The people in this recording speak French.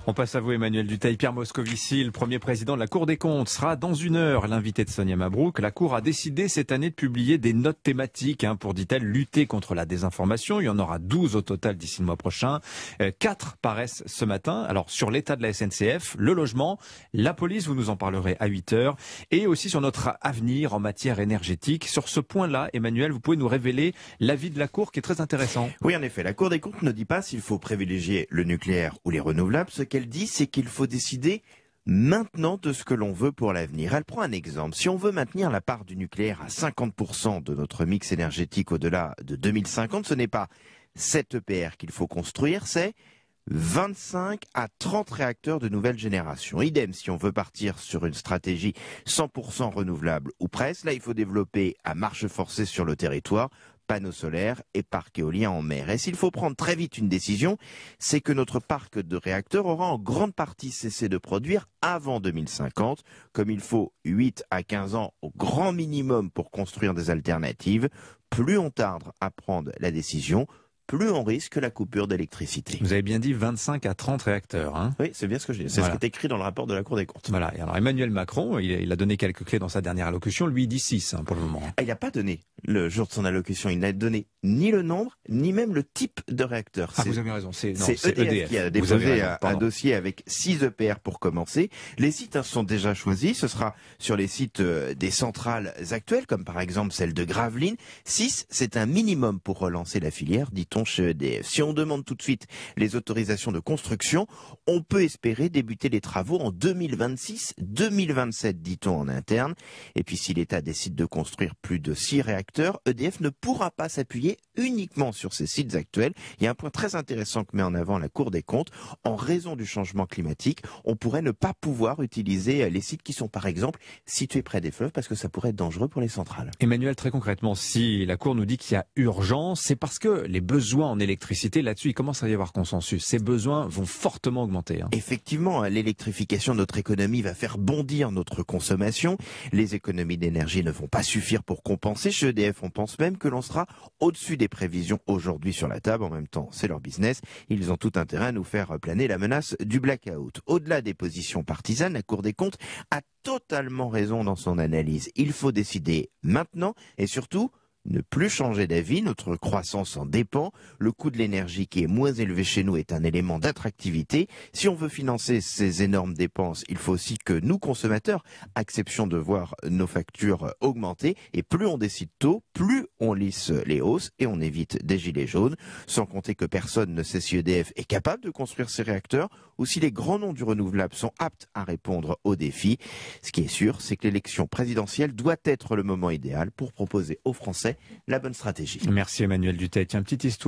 On passe à vous, Emmanuel Dutheil. Pierre Moscovici, le premier président de la Cour des comptes, sera dans une heure l'invité de Sonia Mabrouk. La Cour a décidé cette année de publier des notes thématiques pour, dit-elle, lutter contre la désinformation. Il y en aura 12 au total d'ici le mois prochain. 4 paraissent ce matin. Alors, sur l'état de la SNCF, le logement, la police, vous nous en parlerez à 8 heures, et aussi sur notre avenir en matière énergétique. Sur ce point-là, Emmanuel, vous pouvez nous révéler l'avis de la Cour qui est très intéressant. Oui, en effet, la Cour des comptes ne dit pas s'il faut privilégier le nucléaire ou les renouvelables. Ce qu'elle dit, c'est qu'il faut décider maintenant de ce que l'on veut pour l'avenir. Elle prend un exemple. Si on veut maintenir la part du nucléaire à 50% de notre mix énergétique au-delà de 2050, ce n'est pas 7 EPR qu'il faut construire, c'est 25 à 30 réacteurs de nouvelle génération. Idem, si on veut partir sur une stratégie 100% renouvelable ou presque, là il faut développer à marche forcée sur le territoire panneaux solaires et parcs éoliens en mer. Et s'il faut prendre très vite une décision, c'est que notre parc de réacteurs aura en grande partie cessé de produire avant 2050, comme il faut 8 à 15 ans au grand minimum pour construire des alternatives. Plus on tarde à prendre la décision, plus on risque la coupure d'électricité. Vous avez bien dit 25 à 30 réacteurs. Oui, c'est bien ce que je dis. C'est ce qui est écrit dans le rapport de la Cour des comptes. Voilà. Et alors Emmanuel Macron, il a donné quelques clés dans sa dernière allocution. Lui, il dit 6 pour le moment. Il n'a pas donné le jour de son allocution. Il n'a donné ni le nombre, ni même le type de réacteur. Vous avez raison. C'est EDF qui a déposé un dossier avec 6 EPR pour commencer. Les sites sont déjà choisis. Ce sera sur les sites des centrales actuelles, comme par exemple celle de Gravelines. 6, c'est un minimum pour relancer la filière, dit-on chez EDF. Si on demande tout de suite les autorisations de construction, on peut espérer débuter les travaux en 2026-2027, dit-on en interne. Et puis si l'État décide de construire plus de 6 réacteurs, EDF ne pourra pas s'appuyer uniquement sur ces sites actuels. Il y a un point très intéressant que met en avant la Cour des comptes. En raison du changement climatique, on pourrait ne pas pouvoir utiliser les sites qui sont par exemple situés près des fleuves parce que ça pourrait être dangereux pour les centrales. Emmanuel, très concrètement, si la Cour nous dit qu'il y a urgence, c'est parce que les besoins en électricité, là-dessus, il commence à y avoir consensus. Ces besoins vont fortement augmenter. Effectivement, l'électrification de notre économie va faire bondir notre consommation. Les économies d'énergie ne vont pas suffire pour compenser. Chez EDF, on pense même que l'on sera au-dessus des prévisions aujourd'hui sur la table. En même temps, c'est leur business. Ils ont tout intérêt à nous faire planer la menace du blackout. Au-delà des positions partisanes, la Cour des comptes a totalement raison dans son analyse. Il faut décider maintenant et surtout ne plus changer d'avis, notre croissance en dépend. Le coût de l'énergie qui est moins élevé chez nous est un élément d'attractivité. Si on veut financer ces énormes dépenses, il faut aussi que nous, consommateurs, acceptions de voir nos factures augmenter. Et plus on décide tôt, plus on lisse les hausses et on évite des gilets jaunes. Sans compter que personne ne sait si EDF est capable de construire ces réacteurs ou si les grands noms du renouvelable sont aptes à répondre aux défis. Ce qui est sûr, c'est que l'élection présidentielle doit être le moment idéal pour proposer aux Français la bonne stratégie. Merci Emmanuel Dutheil. Tiens, petite histoire.